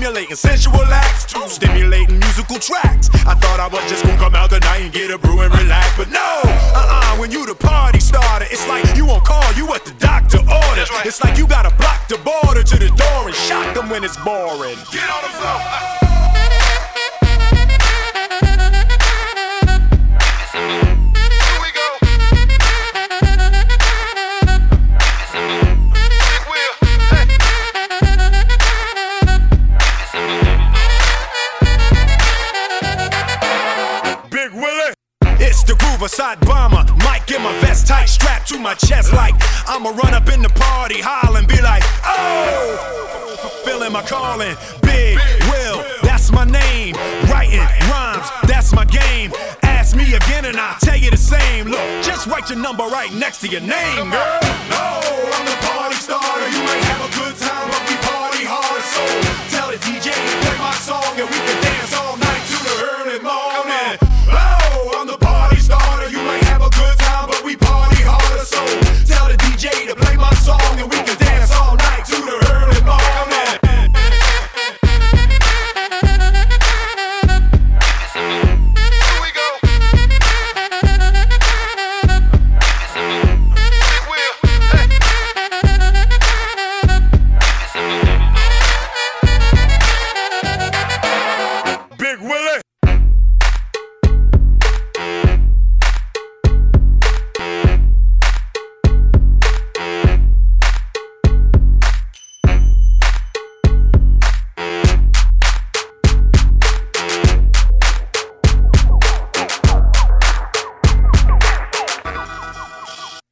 emulating sensual acts to stimulating musical tracks. I thought I was just gonna come out tonight and get a brew and relax, but no, when you the party starter, it's like you on call, you what the doctor ordered. Right. It's like you gotta block the border to the door and shock them when it's boring. Get on the floor. Side bomber, mic in my vest tight, strapped to my chest like I'ma run up in the party, holler and be like, oh, fulfilling my calling, Big Will, that's my name, writing rhymes, that's my game. Ask me again and I'll tell you the same. Look, just write your number right next to your name, girl. No,